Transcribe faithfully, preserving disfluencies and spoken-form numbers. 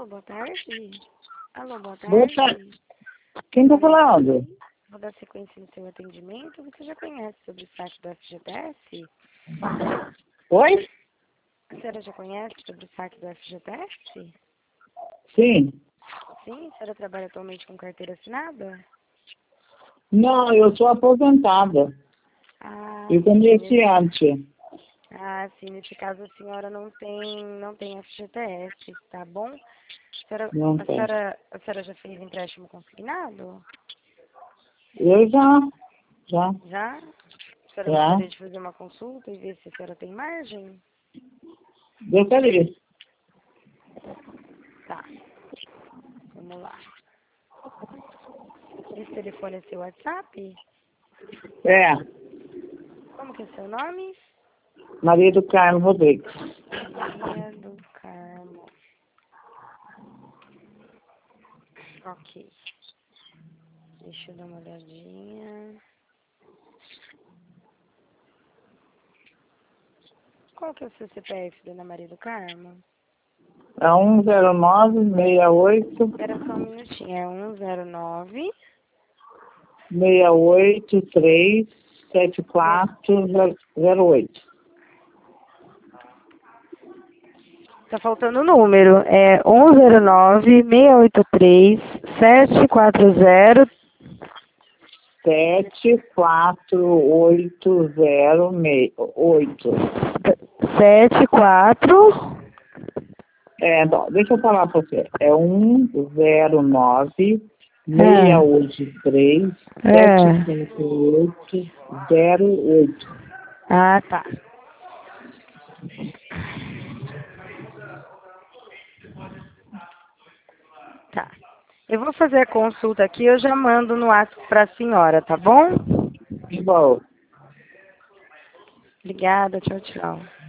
boa tarde. Alô, boa tarde. Boa tarde. Quem tá falando? Vou dar sequência no seu atendimento. Você já conhece sobre o site do F G T S? Oi? A senhora já conhece sobre o site do F G T S? Sim. Sim? A senhora trabalha atualmente com carteira assinada? Não, eu sou aposentada. Ah, E sim. comerciante. Ah, sim. Nesse caso, a senhora não tem, não tem F G T S, tá bom? A senhora, Não a tem. senhora, a senhora já fez empréstimo consignado? Eu já, já, Já? A senhora já. gostaria de fazer uma consulta e ver se a senhora tem margem? Gostaria. Tá. Vamos lá. Esse telefone é seu WhatsApp? É, Como que é seu nome? Maria do Carmo Rodrigues. Maria do Carmo. Ok. Deixa eu dar uma olhadinha. Qual que é o seu C P F, dona Maria do Carmo? É um zero nove seis oito Espera só um minutinho. É um zero nove. seis oito três sete quatro zero oito. Tá faltando o número. É um zero nove seis oito três sete quatro zero. Sete quatro oito zero oito. Sete quatro. É, não, deixa eu falar para você. É um zero nove seis É. oito três É. sete quatro oito zero oito. Ah, tá. Tá. Eu vou fazer a consulta aqui, eu já mando no WhatsApp para a senhora, tá bom? Bom. Obrigada, tchau, tchau.